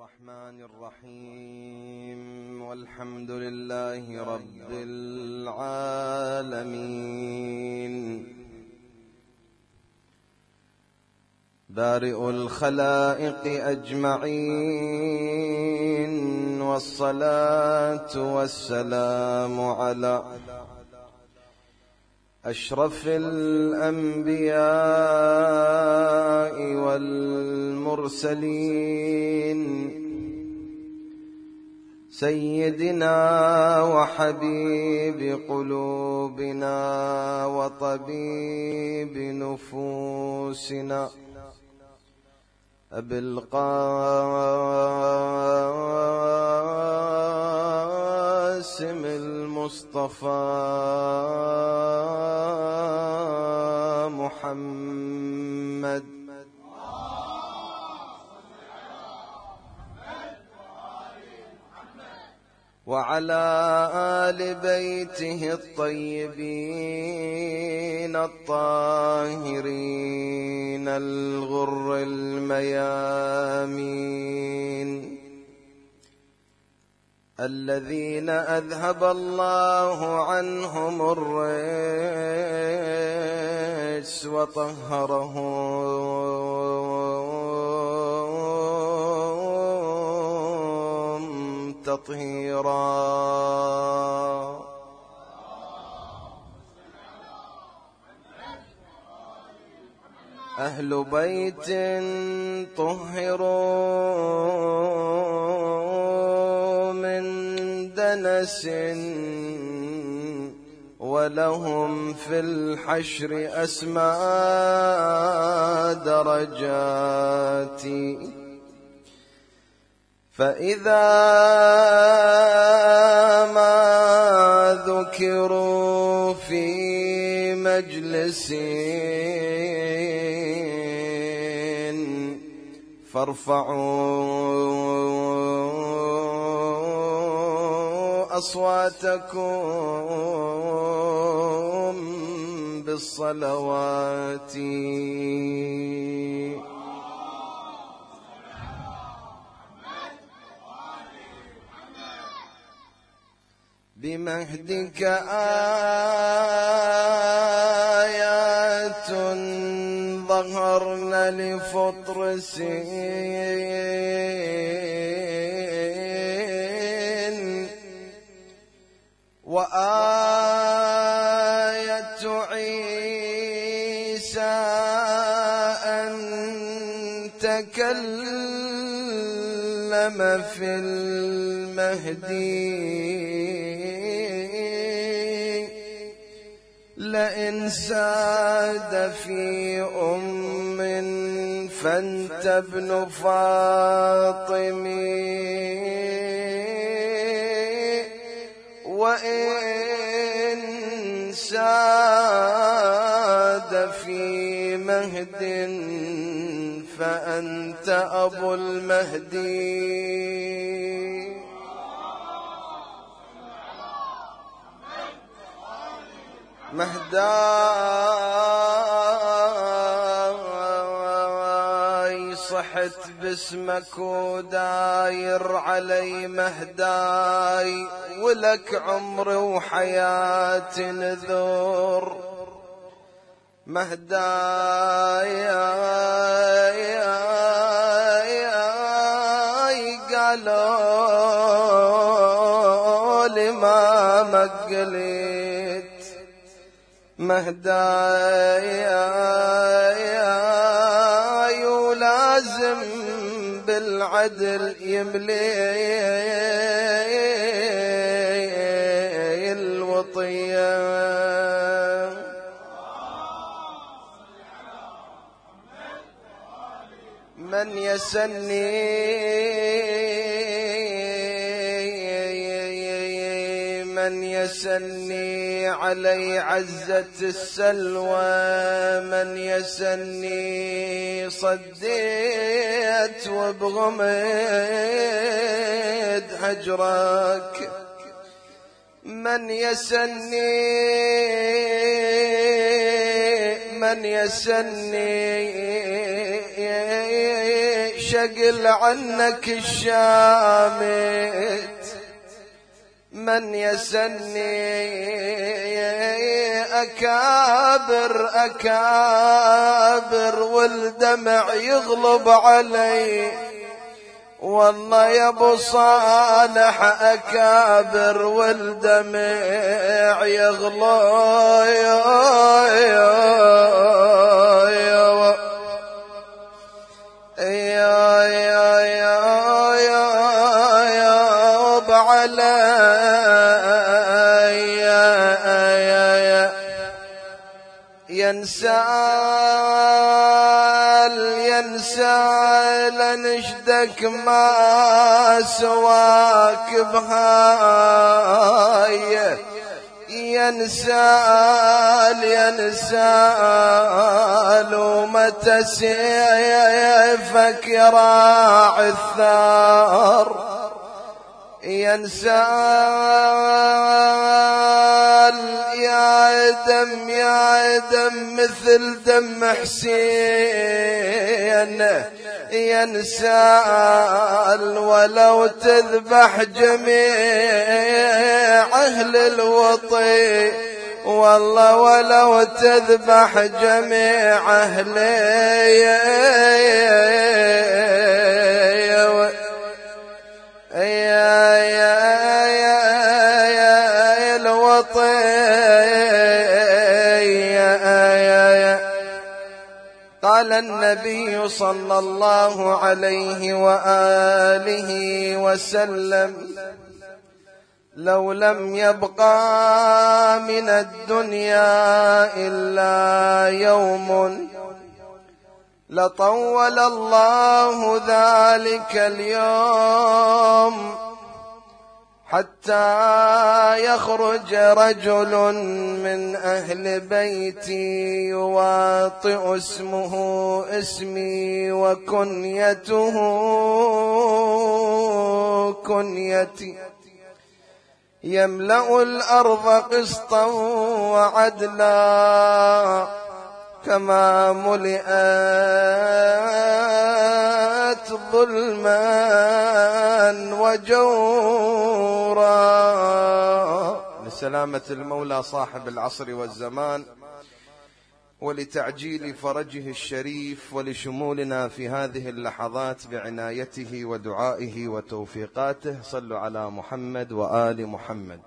الرحمن الرحيم والحمد لله رب العالمين بارئ الخلائق أجمعين والصلاة والسلام على أشرف الأنبياء والمرسلين سيدنا وحبيب قلوبنا وطبيب نفوسنا أبي القاسم المصطفى محمد وعلى آل بيته الطيبين الطاهرين الغر الميامين الذين أذهب الله عنهم الرجس وطهرهم تطهيرا. أهل بيت طهروا من دنس ولهم في الحشر أسمى درجات فإذا ما ذكروا في مجلس فارفعوا أصواتكم بالصلوات بمهدك آيات ظهرن لفطر سين وآية عيسى أن تكلم في المهدي لئن ساد في فأنت ابن فاطم وإن ساد في مهد فأنت أبو المهدي. مهداي صحت باسمك وداير علي مهداي ولك عمر وحياة نذور مهداي قالوا لما مقلت مهداي ولازم بالعدل يملي الوطية من يسني علي عزة السلوى من يسني صديت وبغمد هجرك من يسني شقل عنك الشامت، من يسني أكابر أكابر والدمع يغلب علي، والله يا ابو صالح أكابر والدمع يغلب علي، ينسال نشدك ما سواك بهاي، ينسال ومتى سيفك يراعي الثار، ينسال يا دم مثل دم حسين، ينسال ولو تذبح جميع أهل الوطي، والله ولو تذبح جميع أهل قال النبي صلى الله عليه وآله وسلم: لو لم يبقى من الدنيا إلا يوم لطول الله ذلك اليوم حتى يخرج رجل من أهل بيتي يواطئ اسمه اسمي وكنيته كنيتي، يملأ الأرض قسطا وعدلا كما ملئت ظلما وجورا. لسلامة المولى صاحب العصر والزمان، ولتعجيل فرجه الشريف، ولشمولنا في هذه اللحظات بعنايته ودعائه وتوفيقاته، صلوا على محمد وآل محمد.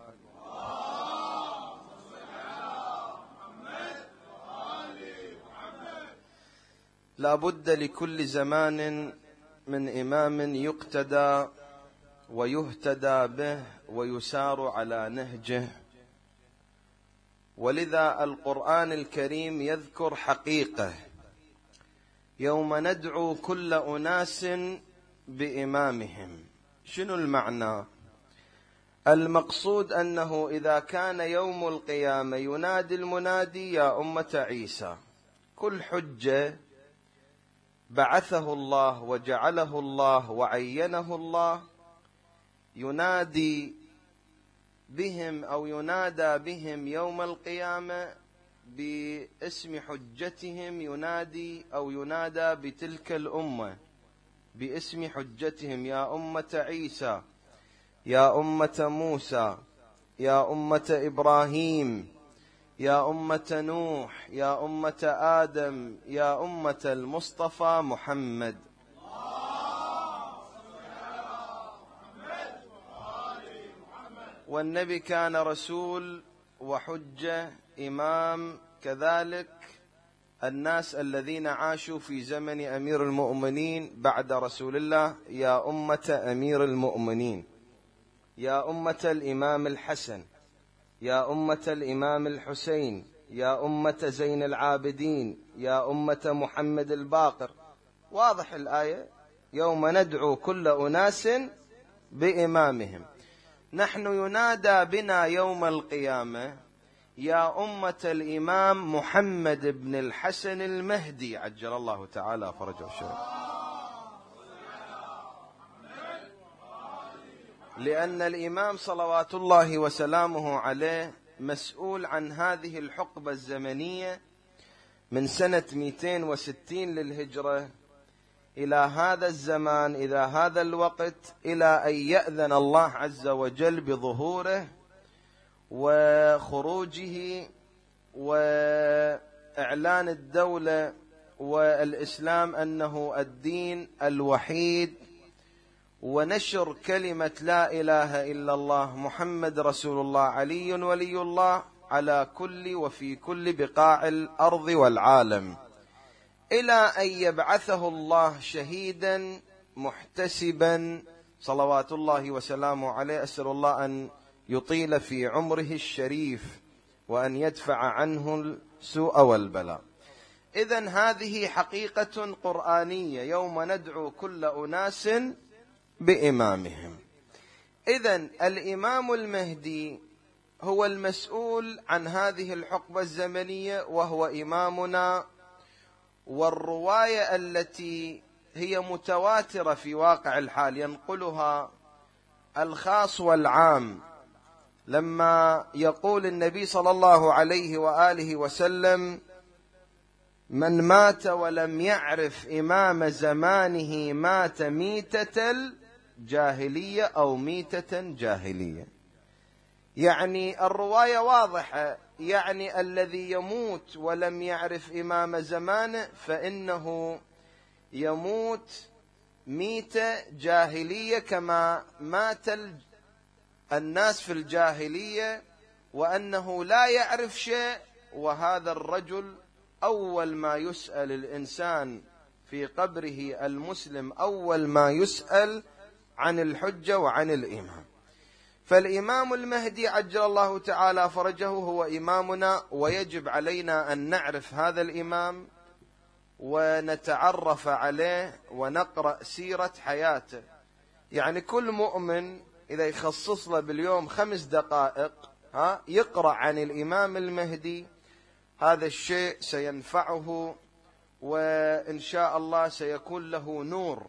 لا بد لكل زمان من إمام يقتدى ويهتدى به ويسار على نهجه، ولذا القرآن الكريم يذكر حقيقة: يوم ندعو كل أناس بإمامهم. شنو المعنى؟ المقصود أنه إذا كان يوم القيامة ينادي المنادي: يا أمة عيسى، كل حجة بعثه الله وجعله الله وعينه الله ينادي بهم أو ينادى بهم يوم القيامة باسم حجتهم، ينادي أو ينادى بتلك الأمة باسم حجتهم: يا أمة عيسى، يا أمة موسى، يا أمة إبراهيم، يا أمة نوح، يا أمة آدم، يا أمة المصطفى محمد. والنبي كان رسول وحجة إمام، كذلك الناس الذين عاشوا في زمن أمير المؤمنين بعد رسول الله: يا أمة أمير المؤمنين، يا أمة الإمام الحسن، يا أمة الإمام الحسين، يا أمة زين العابدين، يا أمة محمد الباقر. واضح الآية: يوم ندعو كل أناس بإمامهم. نحن ينادى بنا يوم القيامة: يا أمة الإمام محمد بن الحسن المهدي عجل الله تعالى فرجه الشريف، لأن الإمام صلوات الله وسلامه عليه مسؤول عن هذه الحقبة الزمنية من سنة 260 للهجرة إلى هذا الزمان، إلى هذا الوقت، إلى أن يأذن الله عز وجل بظهوره وخروجه وإعلان الدولة والإسلام أنه الدين الوحيد، ونشر كلمة لا إله إلا الله محمد رسول الله علي ولي الله على كل وفي كل بقاع الأرض والعالم، إلى أن يبعثه الله شهيدا محتسبا صلوات الله وسلامه عليه. أسأل الله أن يطيل في عمره الشريف وأن يدفع عنه السوء والبلاء. إذن هذه حقيقة قرآنية، يوم ندعو كل أناس بإمامهم. إذن الإمام المهدي هو المسؤول عن هذه الحقبة الزمنية، وهو إمامنا. والرواية التي هي متواترة في واقع الحال ينقلها الخاص والعام، لما يقول النبي صلى الله عليه وآله وسلم: من مات ولم يعرف إمام زمانه مات ميتة الجاهلية أو ميتة جاهلية. يعني الرواية واضحة، يعني الذي يموت ولم يعرف إمام زمانه فإنه يموت ميتة جاهلية كما مات الناس في الجاهلية، وأنه لا يعرف شيء. وهذا الرجل أول ما يسأل الإنسان في قبره المسلم، أول ما يسأل عن الحجة وعن الإمام. فالإمام المهدي عجل الله تعالى فرجه هو إمامنا، ويجب علينا أن نعرف هذا الإمام ونتعرف عليه ونقرأ سيرة حياته. يعني كل مؤمن إذا يخصص له باليوم 5 دقائق يقرأ عن الإمام المهدي، هذا الشيء سينفعه، وإن شاء الله سيكون له نور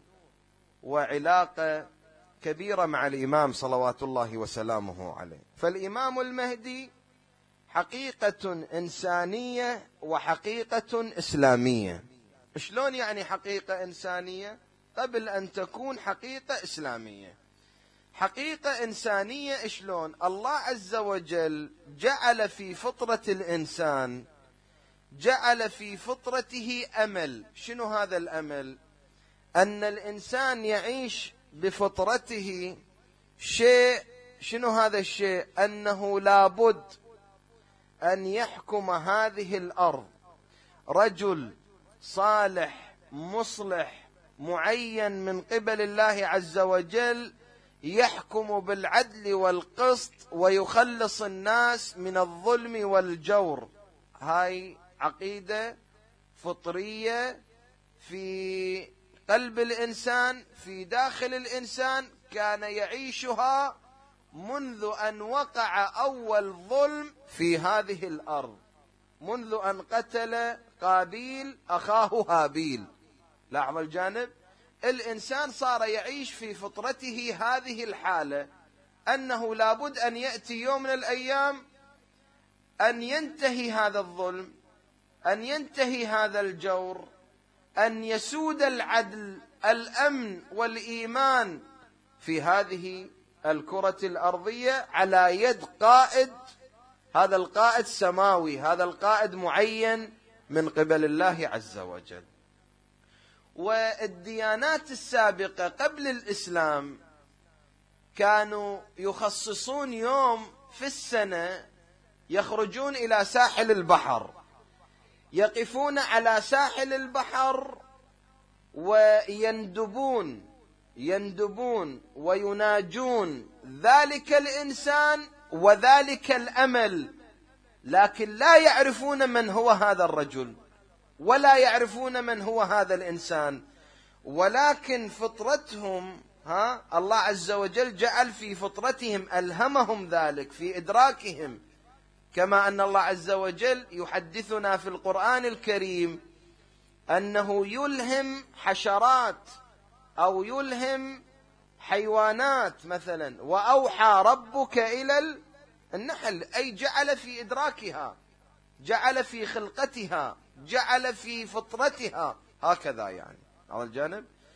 وعلاقة كبيرة مع الإمام صلوات الله وسلامه عليه. فالإمام المهدي حقيقة إنسانية وحقيقة إسلامية. شلون يعني حقيقة إنسانية قبل أن تكون حقيقة إسلامية؟ حقيقة إنسانية شلون؟ الله عز وجل جعل في فطرة الإنسان، جعل في فطرته أمل. شنو هذا الأمل؟ أن الإنسان يعيش بفطرته شيء. شنو هذا الشيء؟ أنه لابد أن يحكم هذه الأرض رجل صالح مصلح معين من قبل الله عز وجل، يحكم بالعدل والقسط ويخلص الناس من الظلم والجور. هاي عقيدة فطرية في قلب الإنسان، في داخل الإنسان، كان يعيشها منذ أن وقع أول ظلم في هذه الأرض، منذ أن قتل قابيل أخاه هابيل. لاحظ الجانب، الإنسان صار يعيش في فطرته هذه الحالة، أنه لابد أن يأتي يوم من الأيام أن ينتهي هذا الظلم، أن ينتهي هذا الجور، أن يسود العدل، الأمن والإيمان في هذه الكرة الأرضية على يد قائد. هذا القائد سماوي، هذا القائد معين من قبل الله عز وجل. والديانات السابقة قبل الإسلام كانوا يخصصون يوم في السنة، يخرجون إلى ساحل البحر، يقفون على ساحل البحر ويندبون ويناجون ذلك الإنسان وذلك الأمل، لكن لا يعرفون من هو هذا الرجل ولا يعرفون من هو هذا الإنسان، ولكن فطرتهم الله عز وجل جعل في فطرتهم، ألهمهم ذلك في إدراكهم، كما أن الله عز وجل يحدثنا في القرآن الكريم أنه يلهم حشرات أو يلهم حيوانات مثلا، وأوحى ربك إلى النحل، أي جعل في إدراكها، جعل في خلقتها، جعل في فطرتها، هكذا يعني على الجانب.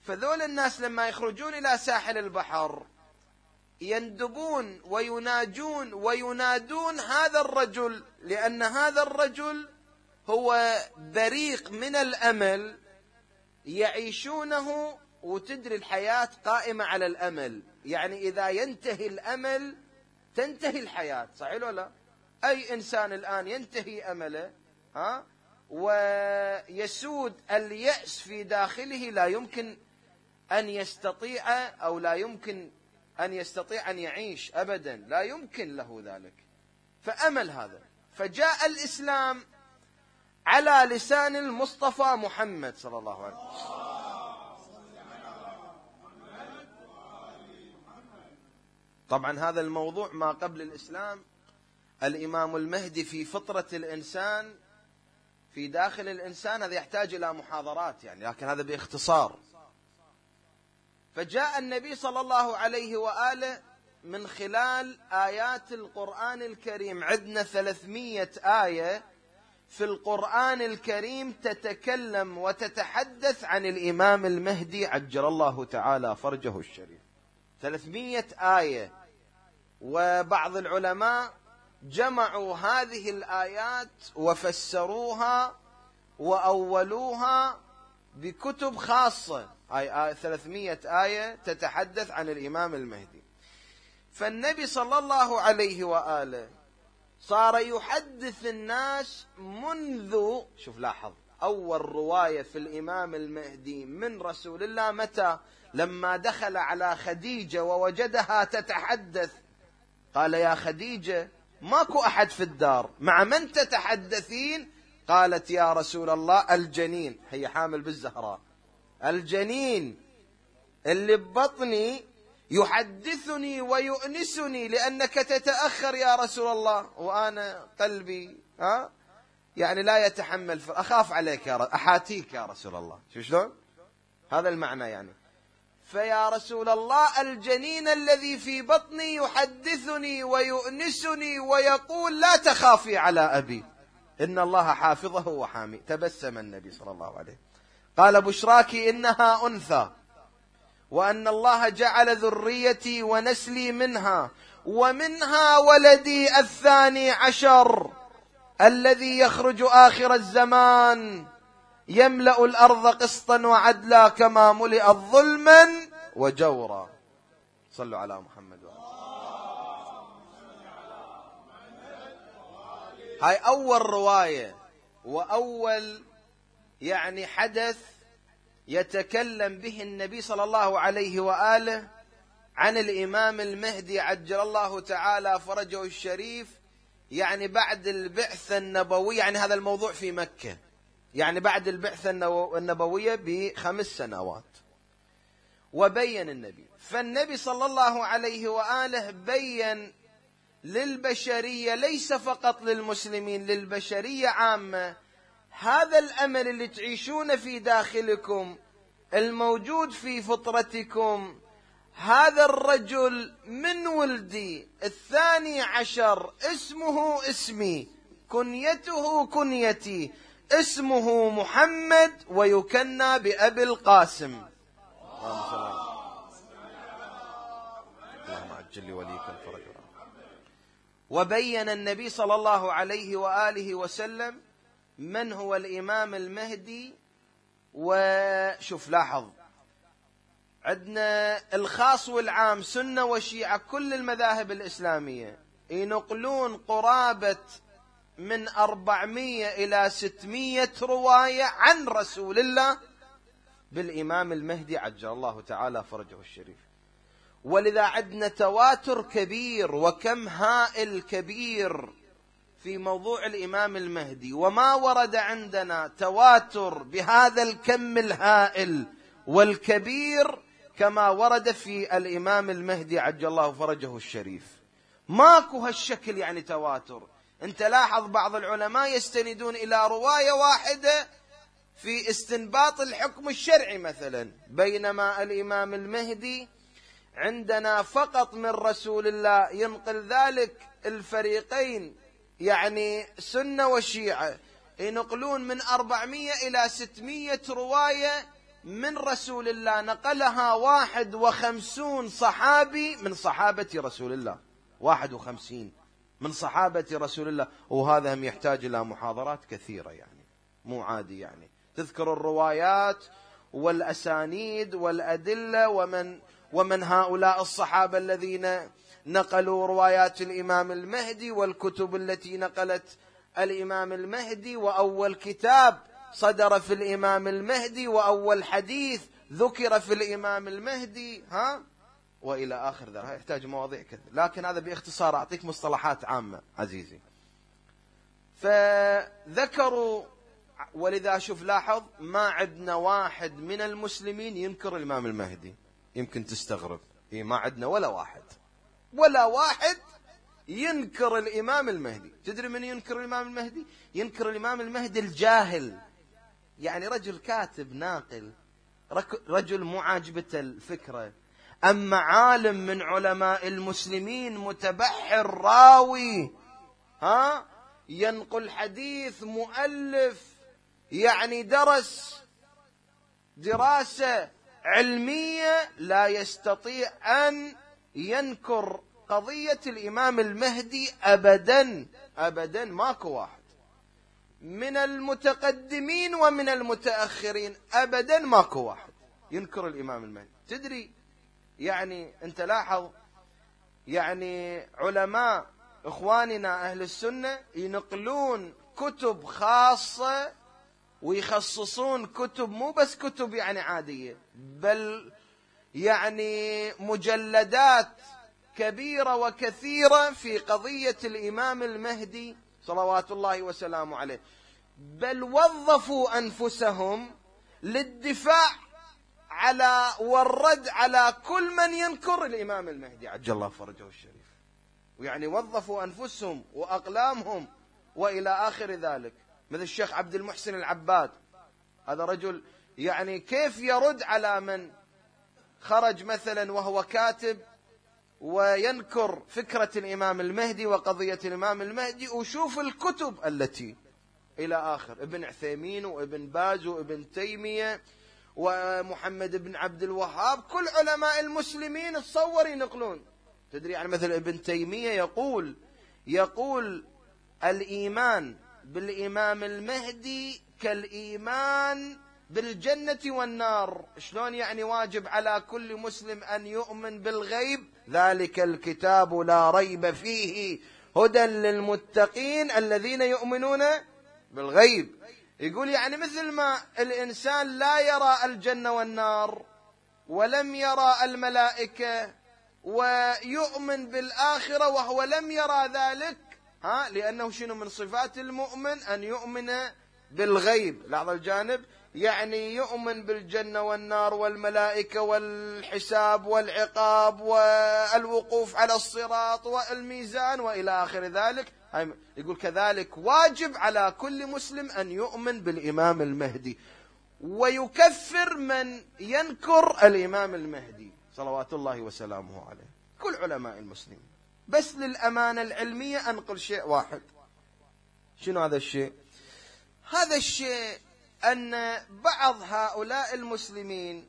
فذول الناس لما يخرجون إلى ساحل البحر يندبون ويناجون وينادون هذا الرجل، لأن هذا الرجل هو بريق من الأمل يعيشونه، وتدري الحياة قائمة على الأمل، يعني إذا ينتهي الأمل تنتهي الحياة، صحيح ولا لا؟ أي إنسان الآن ينتهي أمله ويسود اليأس في داخله، لا يمكن أن يستطيع أو لا يمكن أن يستطيع أن يعيش أبدا، لا يمكن له ذلك. فأمل هذا، فجاء الإسلام على لسان المصطفى محمد صلى الله عليه وسلم. طبعا هذا الموضوع ما قبل الإسلام، الإمام المهدي في فطرة الإنسان في داخل الإنسان، هذا يحتاج إلى محاضرات يعني، لكن هذا باختصار. فجاء النبي صلى الله عليه وآله من خلال آيات القرآن الكريم، عندنا 300 آية في القرآن الكريم تتكلم وتتحدث عن الإمام المهدي عجل الله تعالى فرجه الشريف، 300 آية. وبعض العلماء جمعوا هذه الآيات وفسروها وأولوها بكتب خاصة، أي 300 آية تتحدث عن الإمام المهدي. فالنبي صلى الله عليه وآله صار يحدث الناس منذ، شوف لاحظ، أول رواية في الإمام المهدي من رسول الله متى؟ لما دخل على خديجة ووجدها تتحدث، قال يا خديجة ماكو أحد في الدار، مع من تتحدثين؟ قالت يا رسول الله الجنين، هي حامل بالزهراء، الجنين اللي ببطني يحدثني ويؤنسني لأنك تتأخر يا رسول الله، وأنا قلبي يعني لا يتحمل، أخاف عليك أحاتيك يا رسول الله. شلون؟ هذا المعنى يعني. فيا رسول الله الجنين الذي في بطني يحدثني ويؤنسني ويقول لا تخافي على أبي إن الله حافظه وحامي. تبسم النبي صلى الله عليه، قال بشراك إنها أنثى، وأن الله جعل ذريتي ونسلي منها، ومنها ولدي 12 الذي يخرج آخر الزمان يملأ الأرض قسطا وعدلا كما ملئت ظلما وجورا. صلوا على محمد وآله. هاي أول رواية وأول يعني حدث يتكلم به النبي صلى الله عليه وآله عن الإمام المهدي عجل الله تعالى فرجه الشريف، يعني بعد البعثة النبوية، يعني هذا الموضوع في مكة، يعني بعد البعثة النبوية ب5 سنوات. وبين النبي، فالنبي صلى الله عليه وآله بين للبشرية، ليس فقط للمسلمين، للبشرية عامة، هذا الأمل اللي تعيشون في داخلكم الموجود في فطرتكم، هذا الرجل من ولدي 12 اسمه اسمي، كنيته كنيتي، اسمه محمد ويكنى بأبي القاسم. اللهم عجل لي وليك الفرج. وبين النبي صلى الله عليه وآله وسلم من هو الإمام المهدي. وشوف لاحظ، عندنا الخاص والعام، سنة وشيعة، كل المذاهب الإسلامية ينقلون قرابة من 400 إلى 600 رواية عن رسول الله بالإمام المهدي عجل الله تعالى فرجه الشريف. ولذا عندنا تواتر كبير وكم هائل كبير في موضوع الإمام المهدي، وما ورد عندنا تواتر بهذا الكم الهائل والكبير كما ورد في الإمام المهدي عجل الله فرجه الشريف. ماكو هالشكل يعني تواتر. انت لاحظ بعض العلماء يستندون إلى رواية واحدة في استنباط الحكم الشرعي مثلا، بينما الإمام المهدي عندنا فقط من رسول الله ينقل ذلك الفريقين، يعني سنة وشيعة، ينقلون من 400 إلى 600 رواية من رسول الله نقلها 51 صحابي من صحابة رسول الله، 51 من صحابة رسول الله. وهذا هم يحتاج إلى محاضرات كثيرة، يعني مو عادي، يعني تذكر الروايات والأسانيد والأدلة ومن هؤلاء الصحابة الذين نقلوا روايات الإمام المهدي، والكتب التي نقلت الإمام المهدي، وأول كتاب صدر في الإمام المهدي، وأول حديث ذكر في الإمام المهدي، وإلى آخر ذلك. يحتاج مواضيع كثيرة، لكن هذا باختصار أعطيك مصطلحات عامة عزيزي. فذكروا، ولذا شوف لاحظ، ما عندنا واحد من المسلمين ينكر الإمام المهدي. يمكن تستغرب، ما عندنا ولا واحد ينكر الإمام المهدي. تدري من ينكر الإمام المهدي؟ ينكر الإمام المهدي الجاهل، يعني رجل كاتب ناقل، رجل مو عاجبته الفكرة. أما عالم من علماء المسلمين متبحر راوي، ينقل حديث، مؤلف، يعني درس دراسة علمية، لا يستطيع أن ينكر قضية الإمام المهدي أبدا أبدا. ماكو واحد من المتقدمين ومن المتأخرين أبدا، ماكو واحد ينكر الإمام المهدي. تدري يعني أنت لاحظ، يعني علماء إخواننا أهل السنة ينقلون كتب خاصة ويخصصون كتب، مو بس كتب يعني عادية، بل يعني مجلدات كبيرة وكثيرة في قضية الإمام المهدي صلوات الله وسلامه عليه. بل وظفوا أنفسهم للدفاع على والرد على كل من ينكر الإمام المهدي عجل الله فرجه الشريف. ويعني وظفوا أنفسهم وأقلامهم وإلى آخر ذلك. مثل الشيخ عبد المحسن العباد، هذا رجل يعني كيف يرد على من خرج مثلا وهو كاتب وينكر فكرة الإمام المهدي وقضية الإمام المهدي. وشوف الكتب التي إلى آخر، ابن عثيمين وابن باز وابن تيمية ومحمد بن عبد الوهاب، كل علماء المسلمين تصور ينقلون. تدري يعني مثل ابن تيمية يقول الإيمان بالإمام المهدي كالإيمان بالجنة والنار. شلون يعني؟ واجب على كل مسلم أن يؤمن بالغيب، ذلك الكتاب لا ريب فيه هدى للمتقين الذين يؤمنون بالغيب. يقول يعني مثل ما الإنسان لا يرى الجنة والنار ولم يرى الملائكة ويؤمن بالآخرة وهو لم يرى ذلك، لأنه شنو من صفات المؤمن أن يؤمن بالغيب. لاحظ الجانب، يعني يؤمن بالجنة والنار والملائكة والحساب والعقاب والوقوف على الصراط والميزان وإلى آخر ذلك. يقول كذلك واجب على كل مسلم أن يؤمن بالإمام المهدي، ويكفر من ينكر الإمام المهدي صلوات الله وسلامه عليه. كل علماء المسلمين. بس للأمانة العلمية أنقل شيء واحد. شنو هذا الشيء؟ هذا الشيء أن بعض هؤلاء المسلمين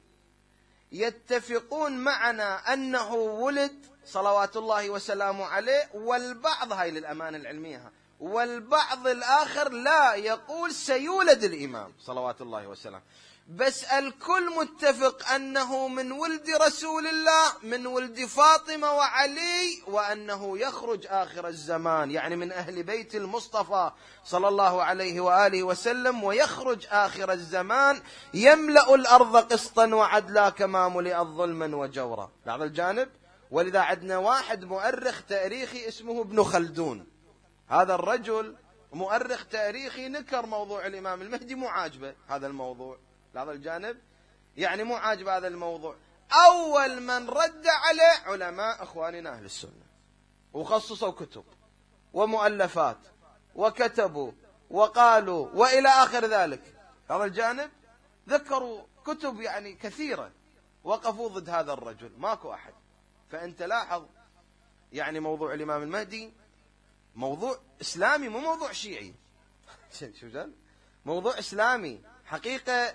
يتفقون معنا أنه ولد صلوات الله وسلامه عليه، والبعض، هاي للأمانة العلمية، والبعض الآخر لا، يقول سيولد الإمام صلوات الله وسلامه. بس الكل متفق أنه من ولد رسول الله، من ولد فاطمة وعلي، وأنه يخرج آخر الزمان، يعني من أهل بيت المصطفى صلى الله عليه وآله وسلم، ويخرج آخر الزمان يملأ الأرض قسطا وعدلا كما ملئت ظلما وجورا. بعض الجانب. ولذا عندنا واحد مؤرخ تاريخي اسمه ابن خلدون، هذا الرجل مؤرخ تاريخي نكر موضوع الإمام المهدي، مو عاجبه هذا الموضوع. هذا الجانب يعني مو عاجب هذا الموضوع. أول من رد عليه علماء إخواننا أهل السنة، وخصصوا كتب ومؤلفات وكتبوا وقالوا وإلى آخر ذلك. هذا الجانب ذكروا كتب يعني كثيرة وقفوا ضد هذا الرجل، ماكو أحد. فأنت لاحظ يعني موضوع الإمام المهدي موضوع إسلامي، مو موضوع شيعي. شو قال؟ موضوع إسلامي حقيقة.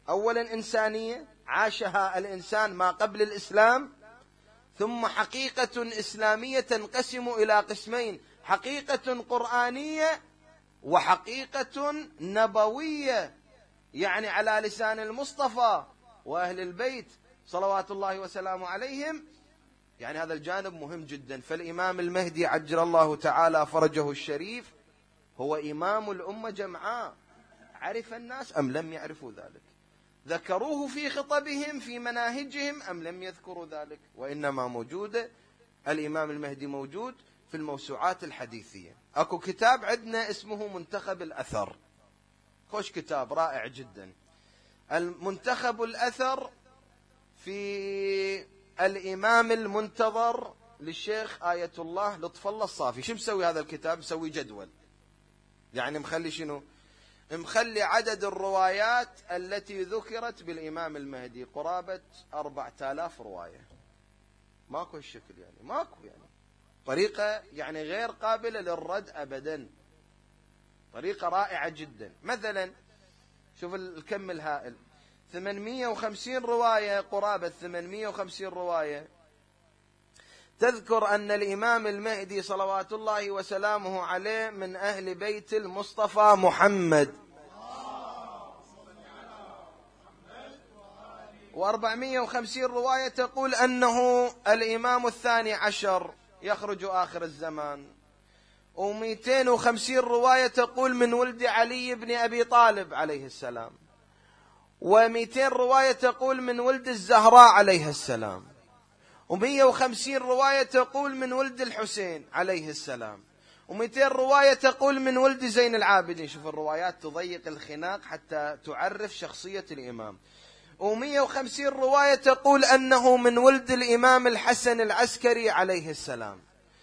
أولا إنسانية عاشها الإنسان ما قبل الإسلام، ثم حقيقة إسلامية تنقسم إلى قسمين: حقيقة قرآنية وحقيقة نبوية، يعني على لسان المصطفى وأهل البيت صلوات الله وسلامه عليهم. يعني هذا الجانب مهم جدا. فالإمام المهدي عجل الله تعالى فرجه الشريف هو إمام الأمة جمعاء. عرف الناس أم لم يعرفوا ذلك؟ ذكروه في خطبهم في مناهجهم أم لم يذكروا ذلك؟ وإنما موجود الإمام المهدي موجود في الموسوعات الحديثية. أكو كتاب عندنا اسمه منتخب الأثر، خوش كتاب رائع جدا. المنتخب الأثر في الإمام المنتظر للشيخ آية الله لطف الله الصافي. شو مسوي هذا الكتاب؟ مسوي جدول، يعني مخلي شنو؟ مخلي عدد الروايات التي ذكرت بالإمام المهدي قرابة 4000 رواية. ماكو الشكل، يعني ماكو، يعني طريقة يعني غير قابلة للرد أبدا، طريقة رائعة جدا. مثلا شوف الكم الهائل، 850 رواية، قرابة 850 رواية تذكر أن الإمام المهدي صلوات الله وسلامه عليه من أهل بيت المصطفى محمد، 450 رواية تقول أنه الإمام الثاني عشر يخرج آخر الزمان، 250 رواية تقول من ولد علي بن أبي طالب عليه السلام، 200 رواية تقول من ولد الزهراء عليه السلام، 150 رواية تقول من ولد الحسين عليه السلام، 200 رواية تقول من ولد زين العابدين. شوف الروايات تضيق الخناق حتى تعرف شخصية الإمام. 150 رواية تقول أنه من ولد الإمام الحسن العسكري عليه السلام،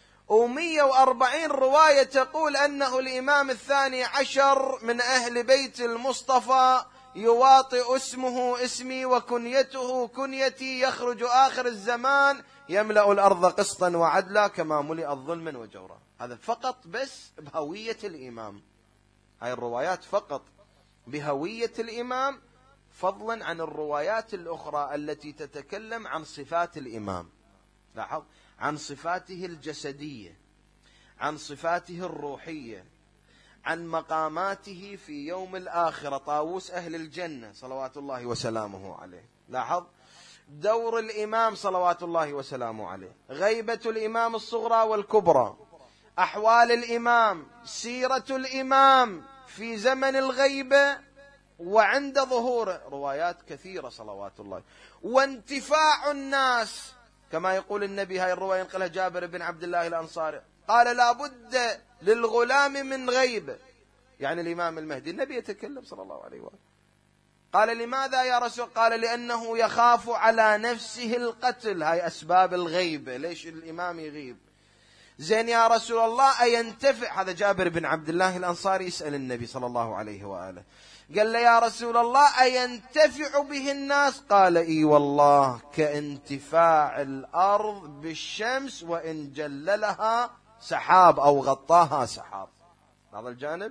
140 رواية تقول أنه الإمام الثاني عشر من أهل بيت المصطفى، يواطئ اسمه اسمي وكنيته كنيتي، يخرج آخر الزمان يملأ الأرض قسطا وعدلا كما ملئت ظلما وجورا. هذا فقط بس بهوية الإمام، هاي الروايات فقط بهوية الإمام، فضلا عن الروايات الأخرى التي تتكلم عن صفات الإمام. لاحظ، عن صفاته الجسدية، عن صفاته الروحية، عن مقاماته في يوم الآخرة، طاووس أهل الجنة صلوات الله وسلامه عليه. لاحظ دور الإمام صلوات الله وسلامه عليه، غيبة الإمام الصغرى والكبرى، أحوال الإمام، سيرة الإمام في زمن الغيبة وعند ظهوره، روايات كثيرة صلوات الله. وانتفاع الناس كما يقول النبي، هاي الرواية ينقلها جابر بن عبد الله الأنصاري، قال لا بد للغلام من غيبة، يعني الإمام المهدي. النبي يتكلم صلى الله عليه وسلم، قال لماذا يا رسول؟ قال لأنه يخاف على نفسه القتل. هاي أسباب الغيبة، ليش الإمام يغيب. زين يا رسول الله أينتفع، هذا جابر بن عبد الله الأنصاري يسأل النبي صلى الله عليه وآله، قال له يا رسول الله أينتفع به الناس؟ قال إي والله كانتفاع الأرض بالشمس وإن جللها سحاب أو غطاها سحاب. هذا الجانب.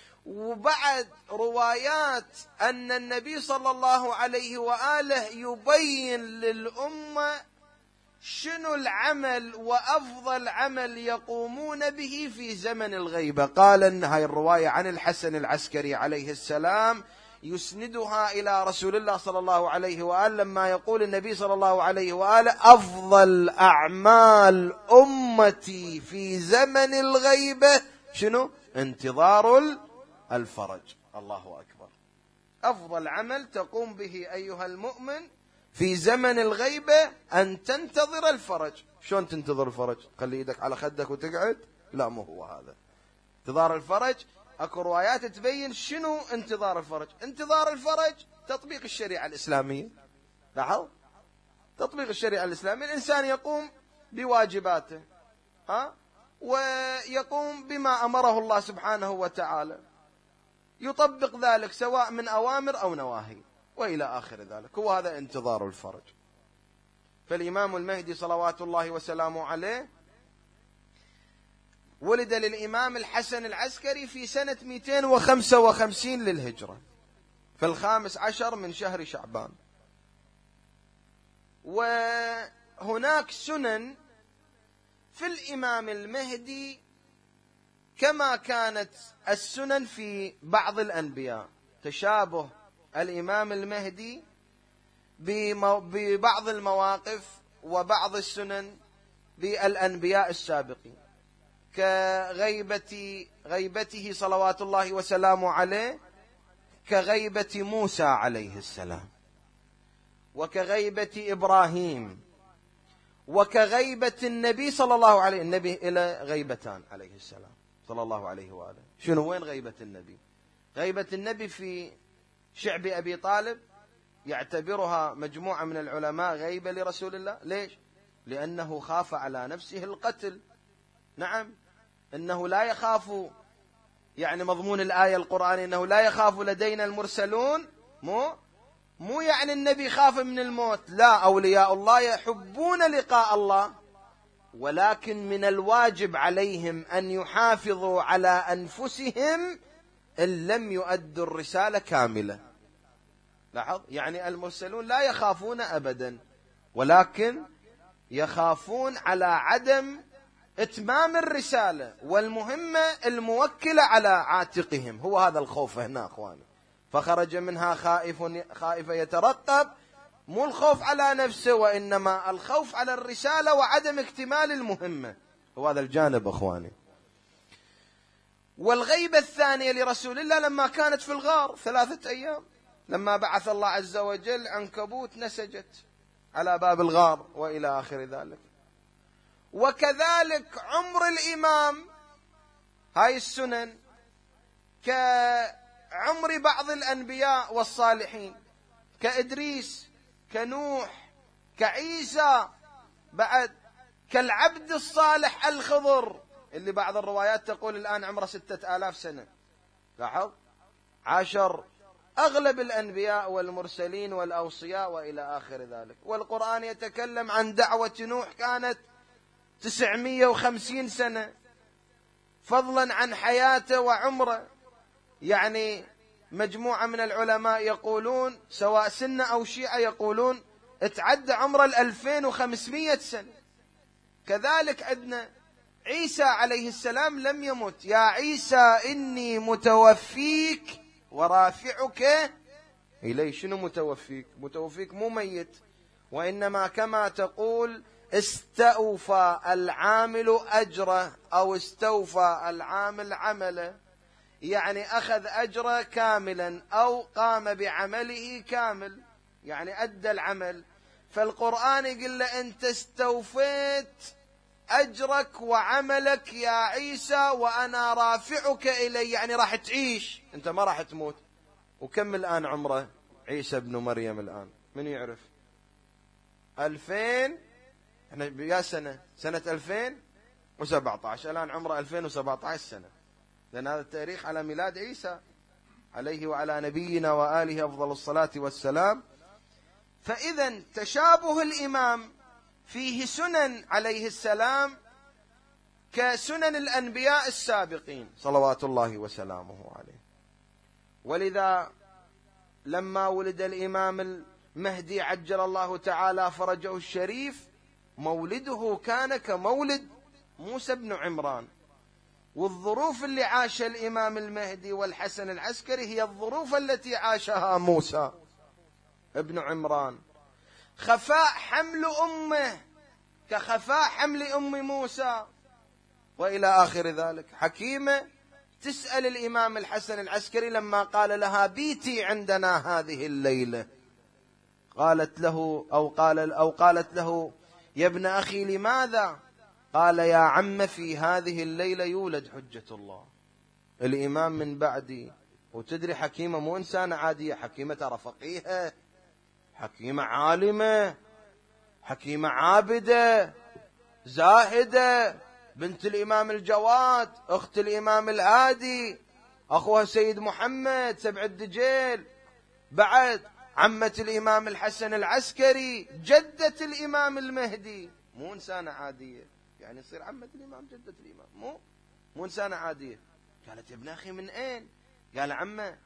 وبعد روايات أن النبي صلى الله عليه وآله يبين للأمة شنو العمل وأفضل عمل يقومون به في زمن الغيبة. قال أن هاي الرواية عن الحسن العسكري عليه السلام يسندها إلى رسول الله صلى الله عليه وآله، لما يقول النبي صلى الله عليه وآله أفضل أعمال أمتي في زمن الغيبة شنو؟ انتظار الفرج. الله أكبر. أفضل عمل تقوم به أيها المؤمن في زمن الغيبة أن تنتظر الفرج. شلون تنتظر الفرج؟ خلي يدك على خدك وتقعد؟ لا، مو هو هذا انتظار الفرج. اكو روايات تبين شنو انتظار الفرج. انتظار الفرج تطبيق الشريعة الإسلامية. لاحظ، تطبيق الشريعة الإسلامية، الإنسان يقوم بواجباته ويقوم بما أمره الله سبحانه وتعالى، يطبق ذلك سواء من أوامر أو نواهي وإلى آخر ذلك. هو هذا انتظار الفرج. فالإمام المهدي صلوات الله وسلامه عليه ولد للإمام الحسن العسكري في سنة 255 للهجرة، في 15 من شهر شعبان. وهناك سنن في الإمام المهدي كما كانت السنن في بعض الأنبياء، تشابه الإمام المهدي ببعض المواقف وبعض السنن بالأنبياء السابقين، كغيبته صلوات الله وسلامه عليه، كغيبة موسى عليه السلام، وكغيبة إبراهيم، وكغيبة النبي صلى الله عليه وسلم. النبي إلى غيبتان عليه السلام صلى الله عليه وآله. شنو وين غيبة النبي؟ غيبة النبي في شعب أبي طالب يعتبرها مجموعة من العلماء غيبة لرسول الله. ليش؟ لأنه خاف على نفسه القتل. نعم، إنه لا يخاف، يعني مضمون الآية القرآنية إنه لا يخاف لدينا المرسلون، مو يعني النبي خاف من الموت، لا، أولياء الله يحبون لقاء الله، ولكن من الواجب عليهم أن يحافظوا على أنفسهم إن لم يؤدوا الرسالة كاملة. لاحظ، يعني المرسلون لا يخافون أبدا، ولكن يخافون على عدم إتمام الرسالة والمهمة الموكلة على عاتقهم. هو هذا الخوف هنا أخواني. فخرج منها خائف يترقب، مو الخوف على نفسه، وإنما الخوف على الرسالة وعدم اكتمال المهمة. هو هذا الجانب أخواني. والغيبة الثانية لرسول الله لما كانت في الغار 3 أيام، لما بعث الله عز وجل عنكبوت نسجت على باب الغار وإلى آخر ذلك. وكذلك عمر الإمام، هاي السنن كعمر بعض الأنبياء والصالحين، كإدريس، كنوح، كعيسى، بعد كالعبد الصالح الخضر اللي بعض الروايات تقول الآن عمره 6000 سنة. لاحظ، عاشر أغلب الأنبياء والمرسلين والأوصياء وإلى آخر ذلك. والقرآن يتكلم عن دعوة نوح كانت 950 سنة، فضلا عن حياته وعمره. يعني مجموعة من العلماء يقولون سواء سنة أو شيعة يقولون اتعدى عمره 2500 سنة. كذلك عندنا عيسى عليه السلام لم يمت. يا عيسى إني متوفيك ورافعك إلي. شنو متوفيك؟ متوفيك مو ميت، وإنما كما تقول استوفى العامل أجره أو استوفى العامل عمله، يعني أخذ أجره كاملا أو قام بعمله كامل، يعني أدى العمل. فالقرآن يقول له أنت استوفيت أجرك وعملك يا عيسى وأنا رافعك إلي، يعني راح تعيش، أنت ما راح تموت. وكم الآن عمره عيسى ابن مريم الآن؟ من يعرف؟ 2000، احنا يا سنة 2017، الآن عمره 2017 سنة، لأن هذا التاريخ على ميلاد عيسى عليه وعلى نبينا وآله أفضل الصلاة والسلام. فإذا تشابه الإمام فيه سنن عليه السلام كسنن الأنبياء السابقين صلوات الله وسلامه عليه. ولذا لما ولد الإمام المهدي عجل الله تعالى فرجه الشريف، مولده كان كمولد موسى بن عمران. والظروف اللي عاش الإمام المهدي والحسن العسكري هي الظروف التي عاشها موسى ابن عمران. خفاء حمل أمه كخفاء حمل أم موسى وإلى آخر ذلك. حكيمة تسأل الإمام الحسن العسكري لما قال لها بيتي عندنا هذه الليلة، قالت له يا ابن أخي لماذا؟ قال يا عم في هذه الليلة يولد حجة الله، الإمام من بعدي. وتدري حكيمة مو إنسانة عادية، حكيمة ترى فقيهة، حكيمة عالمة، حكيمة عابدة زاهدة، بنت الإمام الجواد، أخت الإمام الهادي، أخوها سيد محمد 7 الدجيل، بعد عمة الإمام الحسن العسكري، جدة الإمام المهدي. مو إنسانة عادية، يعني يصير عمة الإمام جدة الإمام، مو إنسانة عادية. قالت يا ابن أخي من أين؟ قال عمه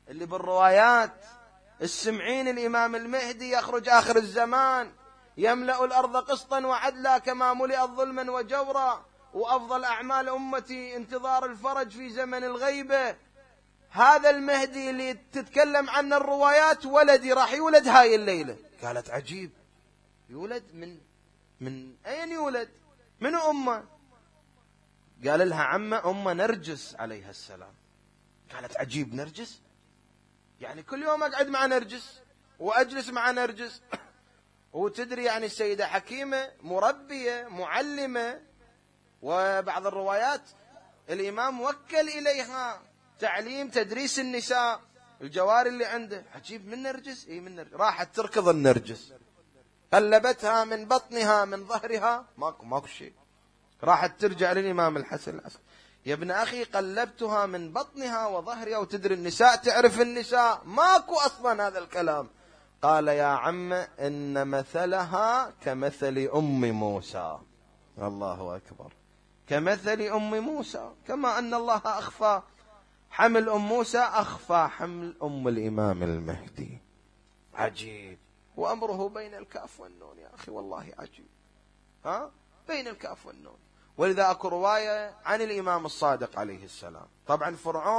اللي بالروايات السمعين الإمام المهدي يخرج آخر الزمان يملأ الأرض قسطا وعدلا كما ملئت ظلما وجورا، وأفضل أعمال أمتي انتظار الفرج في زمن الغيبة. هذا المهدي اللي تتكلم عنه الروايات ولدي راح يولد هاي الليلة. قالت عجيب، يولد من أين يولد؟ من أمه؟ قال لها عمه أم نرجس عليها السلام. قالت عجيب، نرجس؟ يعني كل يوم أقعد مع نرجس وأجلس مع نرجس وتدري يعني السيدة حكيمة مربية معلمة، وبعض الروايات الإمام وكل إليها تعليم تدريس النساء الجواري اللي عنده. عجيب، من نرجس؟ إيه من نرجس. راحت تركض النرجس، قلبتها من بطنها من ظهرها، ماكو شيء. راحت ترجع للإمام الحسن العسكري، يا ابن أخي قلبتها من بطنها وظهرها، وتدري النساء تعرف النساء، ماكو أصلا هذا الكلام. قال يا عم إن مثلها كمثل أم موسى. الله أكبر، كمثل أم موسى، كما أن الله أخفى حمل أم موسى أخفى حمل أم الإمام المهدي. عجيب، وأمره بين الكاف والنون يا أخي، والله عجيب. بين الكاف والنون. ولذا أكو رواية عن الإمام الصادق عليه السلام. طبعا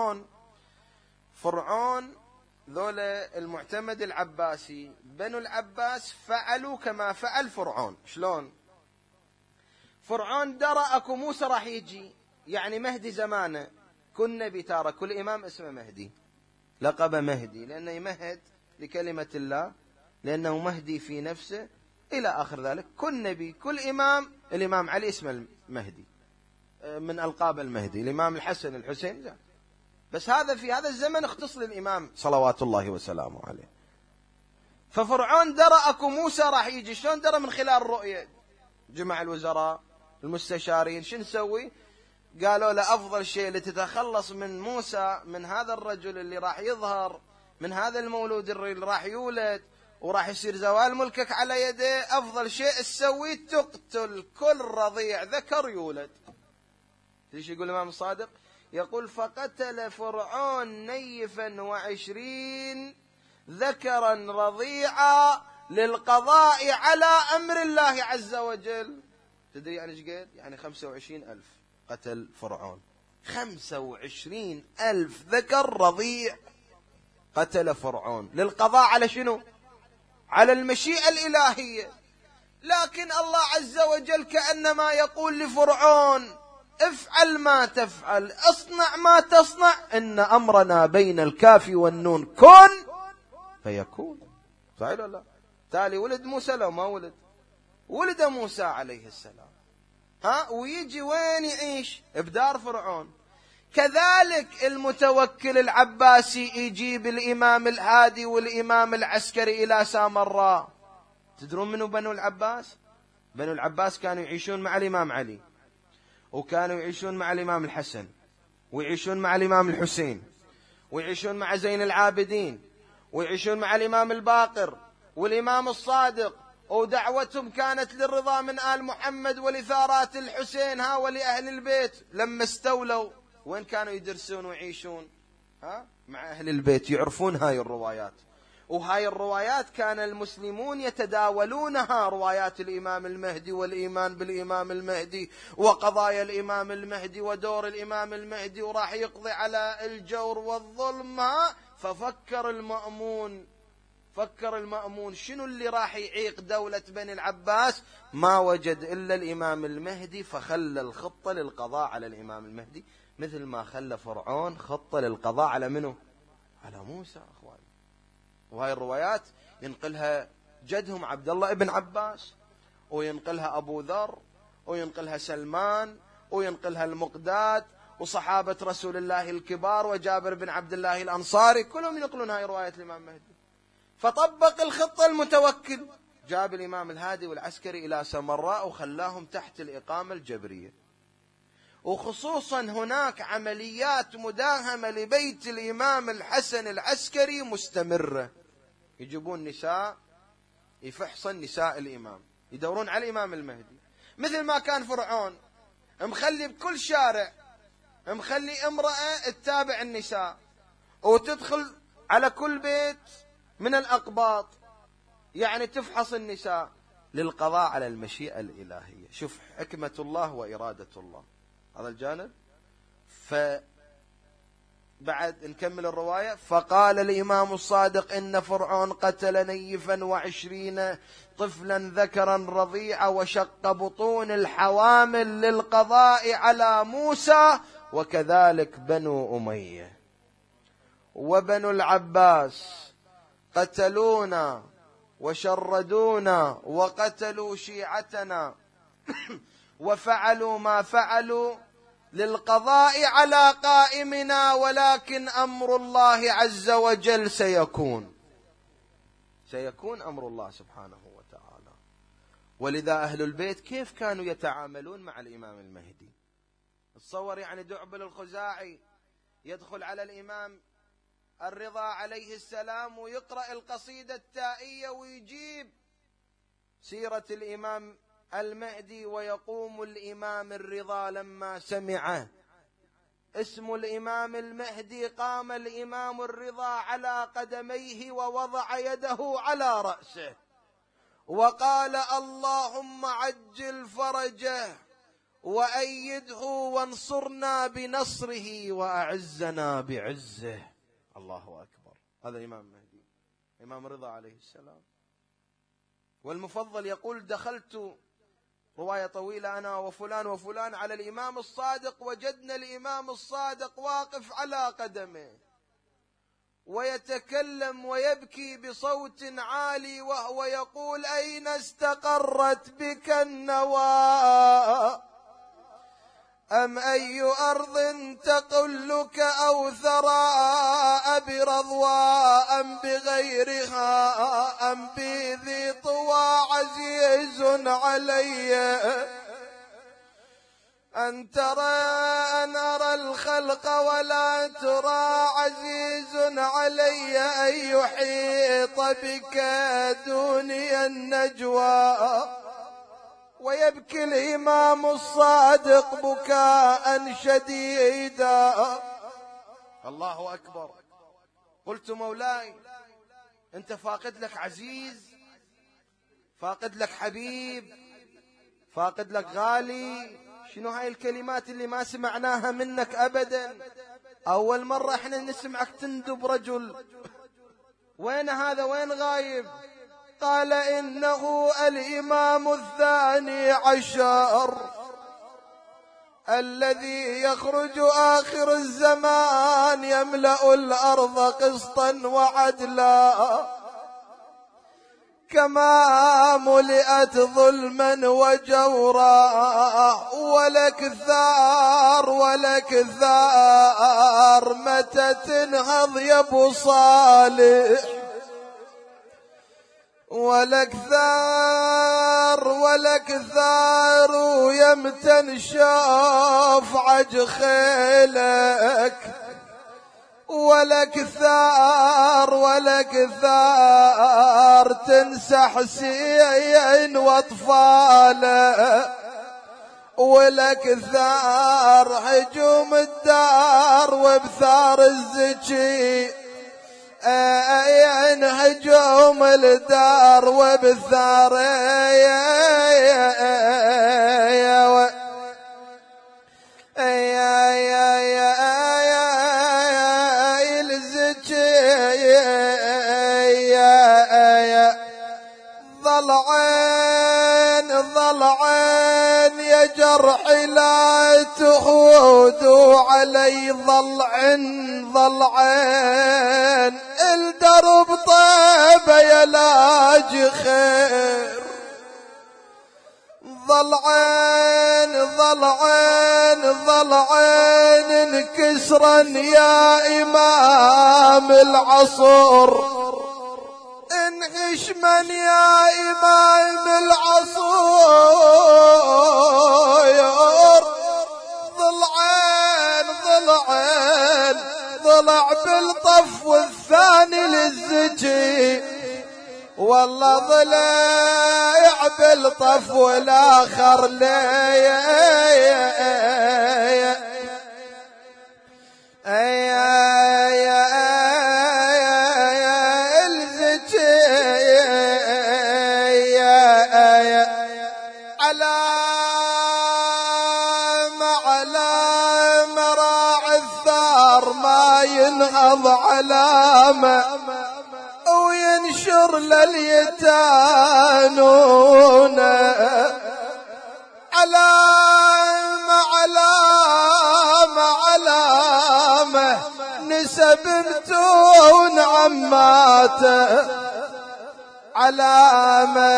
فرعون ذولا المعتمد العباسي، بنو العباس فعلوا كما فعل فرعون. شلون؟ فرعون درى أكو موسى راح يجي، يعني مهدي زمانه، كل نبي تارى كل إمام اسمه مهدي، لقب مهدي لأنه يمهد لكلمة الله، لأنه مهدي في نفسه إلى آخر ذلك. كل نبي كل إمام، الإمام علي اسمه المهدي من ألقاب المهدي، الإمام الحسن الحسين، بس هذا في هذا الزمن اختص للإمام صلوات الله وسلامه عليه. ففرعون درى أكو موسى راح يجي. شلون درى؟ من خلال الرؤية. جمع الوزراء المستشارين، شو نسوي؟ قالوا له أفضل شيء لتتخلص من موسى، من هذا الرجل اللي راح يظهر، من هذا المولود اللي راح يولد وراح يصير زوال ملكك على يديه، أفضل شيء تسوي تقتل كل رضيع ذكر يولد. ليش يقول الإمام الصادق؟ يقول فقتل فرعون نيفا 20 ذكرا رضيعا للقضاء على أمر الله عز وجل. تدري يعني ايش قد؟ يعني 25,000 قتل فرعون. 25,000 ذكر رضيع قتل فرعون للقضاء على شنو؟ على المشيئة الإلهية. لكن الله عز وجل كأنما يقول لفرعون افعل ما تفعل، اصنع ما تصنع، إن أمرنا بين الكاف والنون، كن فيكون. صحيح ولا لا؟ تالي ولد موسى لو ما ولد موسى عليه السلام، ويجي وين يعيش؟ بدار فرعون. كذلك المتوكل العباسي يجيب الإمام الهادي والإمام العسكري إلى سامراء. تدرون منو بنو العباس؟ بنو العباس كانوا يعيشون مع الإمام علي، وكانوا يعيشون مع الإمام الحسن، ويعيشون مع الإمام الحسين، ويعيشون مع زين العابدين، ويعيشون مع الإمام الباقر والإمام الصادق، ودعوتهم كانت للرضا من آل محمد ولثارات الحسين ولأهل البيت. لما استولوا وين كانوا يدرسون ويعيشون؟ مع أهل البيت، يعرفون هاي الروايات. وهاي الروايات كان المسلمون يتداولونها، روايات الإمام المهدي والإيمان بالإمام المهدي وقضايا الإمام المهدي ودور الإمام المهدي، وراح يقضي على الجور والظلم. ففكر المأمون شنو اللي راح يعيق دولة بني العباس؟ ما وجد إلا الإمام المهدي، فخلى الخطة للقضاء على الإمام المهدي، مثل ما خلى فرعون خطة للقضاء على منه؟ على موسى. أخواني، وهاي الروايات ينقلها جدهم عبد الله ابن عباس، وينقلها أبو ذر، وينقلها سلمان، وينقلها المقداد، وصحابة رسول الله الكبار، وجابر بن عبد الله الأنصاري، كلهم ينقلون هاي رواية الإمام المهدي. فطبق الخطة المتوكل، جاب الإمام الهادي والعسكري إلى سامراء وخلاهم تحت الإقامة الجبرية. وخصوصا هناك عمليات مداهمة لبيت الإمام الحسن العسكري مستمرة. يجيبون نساء، يفحصن نساء الإمام، يدورون على الإمام المهدي. مثل ما كان فرعون مخلي بكل شارع مخلي امرأة تتابع النساء وتدخل على كل بيت من الأقباط، يعني تفحص النساء للقضاء على المشيئة الإلهية. شوف حكمة الله وإرادة الله، هذا الجانب. بعد نكمل الرواية. فقال الإمام الصادق: إن فرعون قتل نيفا 20 طفلا ذكرا رضيعا، وشق بطون الحوامل للقضاء على موسى، وكذلك بنو أمية وبنو العباس قتلونا وشردونا وقتلوا شيعتنا وفعلوا ما فعلوا للقضاء على قائمنا، ولكن أمر الله عز وجل سيكون أمر الله سبحانه وتعالى. ولذا أهل البيت كيف كانوا يتعاملون مع الإمام المهدي؟ تصور يعني دعبل الخزاعي يدخل على الإمام الرضا عليه السلام ويقرأ القصيدة التائية ويجيب سيرة الإمام المهدي، ويقوم الإمام الرضا لما سمع اسم الإمام المهدي قام الإمام الرضا على قدميه ووضع يده على رأسه وقال: اللهم عجل فرجه وأيده وانصرنا بنصره وأعزنا بعزه. الله أكبر. هذا الإمام المهدي، إمام الرضا عليه السلام. والمفضل يقول: دخلت، رواية طويلة، أنا وفلان وفلان على الإمام الصادق، وجدنا الإمام الصادق واقف على قدمه ويتكلم ويبكي بصوت عالي وهو يقول: أين استقرت بك النوى أم أي أرض تقلك أو ثراء برضوى أم بغيرها أم بذي طوى عزيز علي أن أرى الخلق ولا ترى عزيز علي أن يحيط بك دوني النجوى. ويبكي الإمام الصادق بكاء شديدا. الله أكبر. قلت: مولاي، أنت فاقد لك عزيز، فاقد لك حبيب، فاقد لك غالي. شنو هاي الكلمات اللي ما سمعناها منك أبدا؟ أول مرة احنا نسمعك تندب رجل. وين هذا؟ وين غايب؟ قال: إنه الإمام الثاني عشر الذي يخرج آخر الزمان يملأ الأرض قسطا وعدلا، كما ملئت ظلما وجورا، ولك ثار متى تنهض يا ابو صالح، ولك ثار ويمتى نشوف عج خيلك، ولك ثار تنسى حسين واطفاله، ولك ثار هجوم الدار وبثار الزكي هجوم الدار وبثار ظل عين يا جرحي لا تخود علي، ظل عين الدرب طيب يا لاج خير، ظل عين انكسرا يا إمام العصر، انهش من يا إمام العصور، ضلع بالطف والثاني للزكي، والله ضلع بالطف والآخر لي ما ينهض علامة وينشر لليتانون علامة علامة علامة نسب متون عماته علامة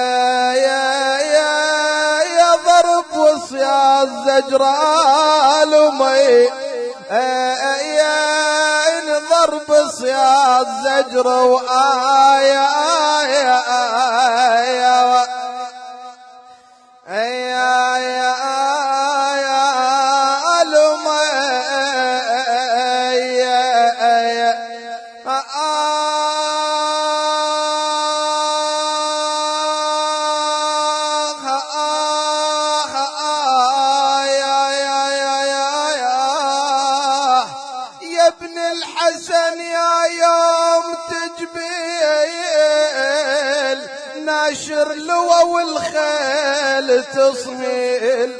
يا ضرب وصيا الزجرال ومي يا ضرب صياد زجر وآية آية آية آية ناشر لوا والخيل تصهيل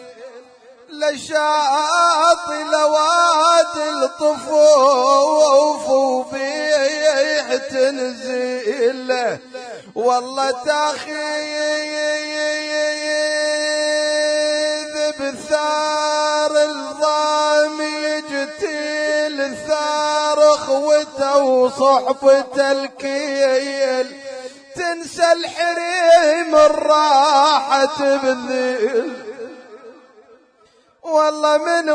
لشاطي لواد الطفوف وبيح تنزيل والله تاخذ بثار الضام يجتيل ثار اخوته وصحبته الكيل تنسى الحريم الراحة بالذيل والله من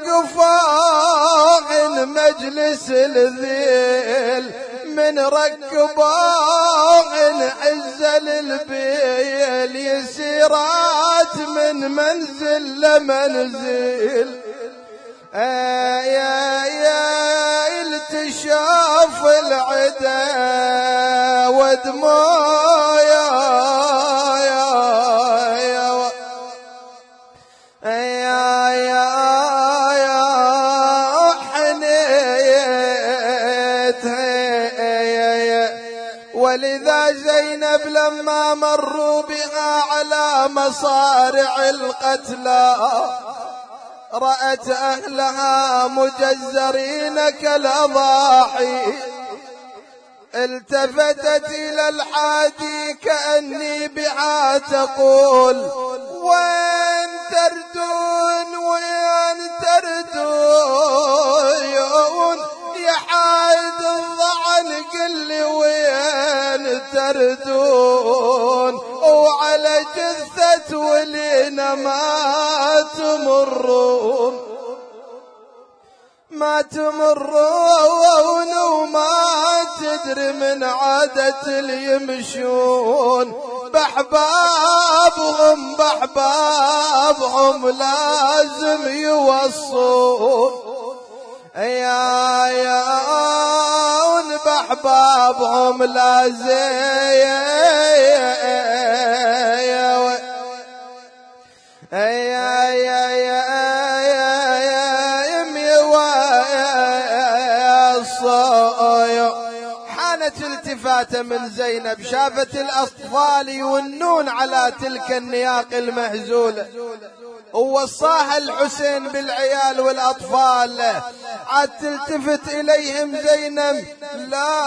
وقفوا عن مجلس الذيل من ركبوا عن عزل البيل يسيرات من منزل لمنزل يا التشاف العدا ودموع ولذا زينب لما مروا بها على مصارع القتلى رأت أهلها مجزرين كالأضاحي التفتت إلى الحادي كأني بها تقول وين تردون وين تردون يا حاد الضعن قل لي وين تردون وعلى جثة ولينا ما تمرون وما تدري من عادة اليمشون بحبابهم لازم يوصون يا بحبابهم لازم حانت التفاتة من زينب شافت الأطفال يونون على تلك النياق المهزولة ووصاها الحسين بالعيال والأطفال عاد تلتفت إليهم زينب لا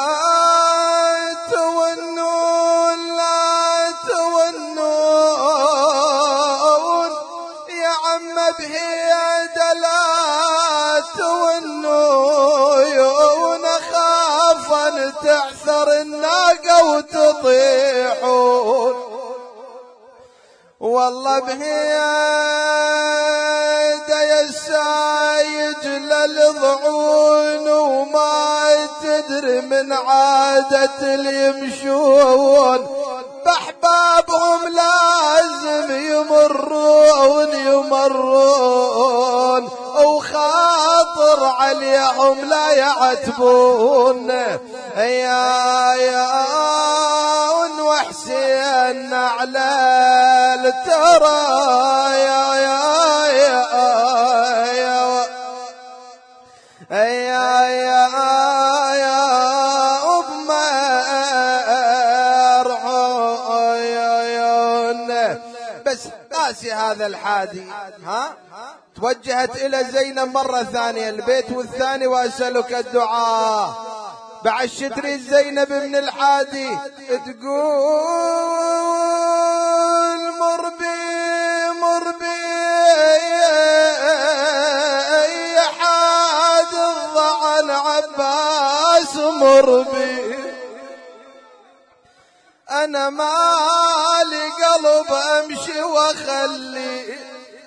تونون يا عم بهيد لا تونون أخاف أن تعثر الناقة وتطيحون والله بهيد يا السايج للضعون وما تدري من عادة اليمشون بحبابهم لازم يمرون وخاطر عليهم لا يعتبون يا وحسين على الترى يا بس رأس هذا الحادي. توجهت إلى زينب مرة ثانية، البيت والثاني وأسألك الدعاء. بعد تريد زينب من الحادي تقول مربي يا حاد الضعن عباس مربي، أنا مالي قلب أمشي وأخلي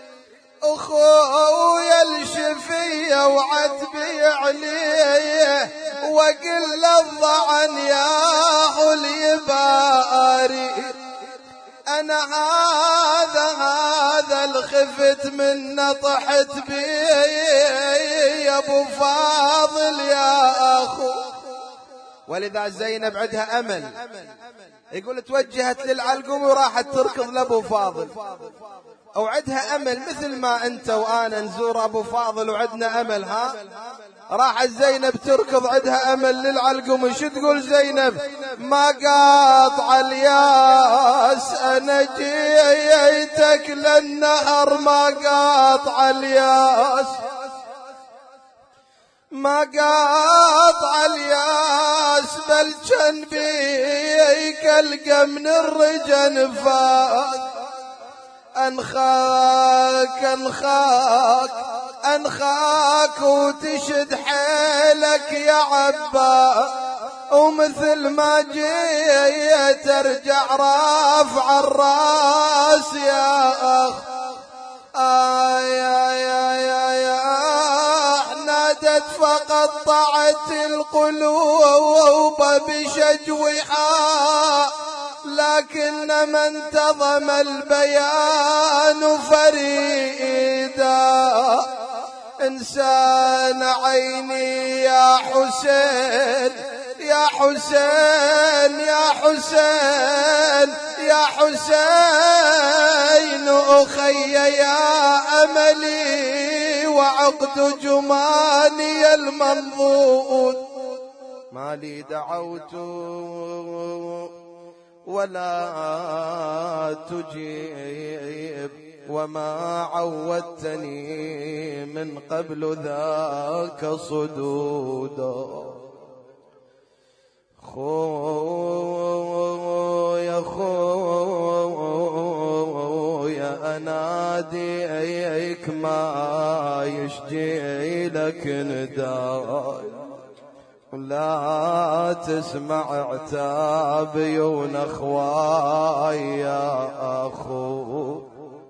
أخويا الشفية وعتبي عليه، وقل الضعن يا حلي باري، أنا هذا الخفت من طحت بي يا أبو فاضل يا أخو. ولذا زينب عندها أمل، يقول توجهت للعلقم وراحت تركض لأبو فاضل، أو عندها أمل مثل ما أنت وأنا نزور أبو فاضل وعندنا أمل. راحت زينب تركض عندها أمل للعلقم. شو تقول زينب؟ ما قاطع الياس أنا جيتك للنهر، ما قاطع الياس، ما قاطع الياس، بل جن بيك القى من الرجن فات، أنخاك وتشد حيلك يا عباس، ومثل ما جيت ارجع رافع الراس يا أخ. نادت فقطعت القلوب بشجوها، لكن ما انتظم البيان فريدا. إنسان عيني يا حسين يا حسين يا حسين يا حسين، أخي يا أملي وعقد جماني المنضود، ما لي دعوت ولا تجيب، وما عودتني من قبل ذاك صدودا. خويا أناديك ما يشجي لك نداء، لا تسمع عتابي ونخواي يا أخو.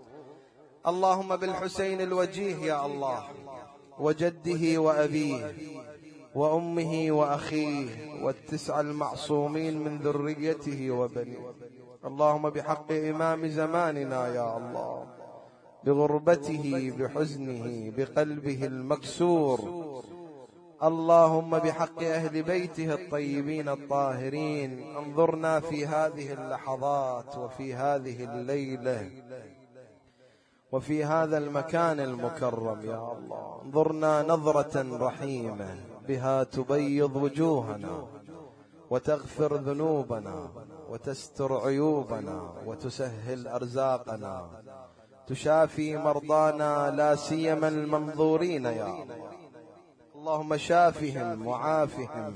اللهم بالحسين الوجيه يا الله، وجده وأبيه وأمه وأخيه والتسع المعصومين من ذريته وبنيه. اللهم بحق إمام زماننا يا الله، بغربته بحزنه بقلبه المكسور، اللهم بحق أهل بيته الطيبين الطاهرين، انظرنا في هذه اللحظات وفي هذه الليلة وفي هذا المكان المكرم يا الله، انظرنا نظرة رحيمة بها تبيض وجوهنا وتغفر ذنوبنا وتستر عيوبنا وتسهل أرزاقنا، تشافي مرضانا لا سيما المنظورين يا الله. اللهم شافهم وعافهم،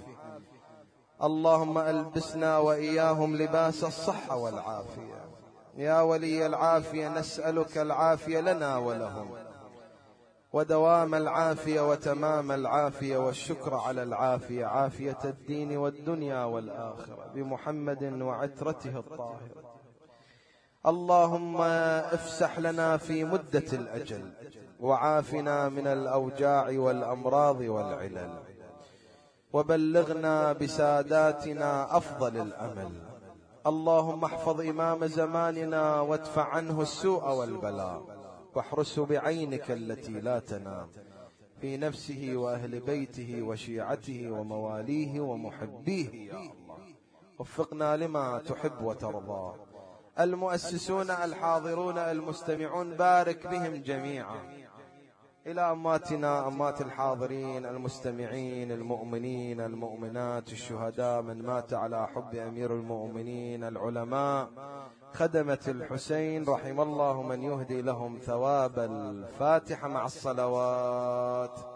اللهم ألبسنا وإياهم لباس الصحة والعافية. يا ولي العافية نسألك العافية لنا ولهم، ودوام العافية وتمام العافية والشكر على العافية، عافية الدين والدنيا والآخرة، بمحمد وعترته الطاهرة. اللهم افسح لنا في مدة الأجل، وعافنا من الأوجاع والأمراض والعلل، وبلغنا بساداتنا أفضل الأمل. اللهم احفظ إمام زماننا وادفع عنه السوء والبلاء، واحرسه بعينك التي لا تنام في نفسه وأهل بيته وشيعته ومواليه ومحبيه يا الله. وفقنا لما تحب وترضى. المؤسسون الحاضرون المستمعون بارك بهم جميعا. إلى أماتنا أمات الحاضرين المستمعين المؤمنين المؤمنات الشهداء من مات على حب أمير المؤمنين العلماء خدمة الحسين رحم الله من يهدي لهم ثواب الفاتحة مع الصلوات.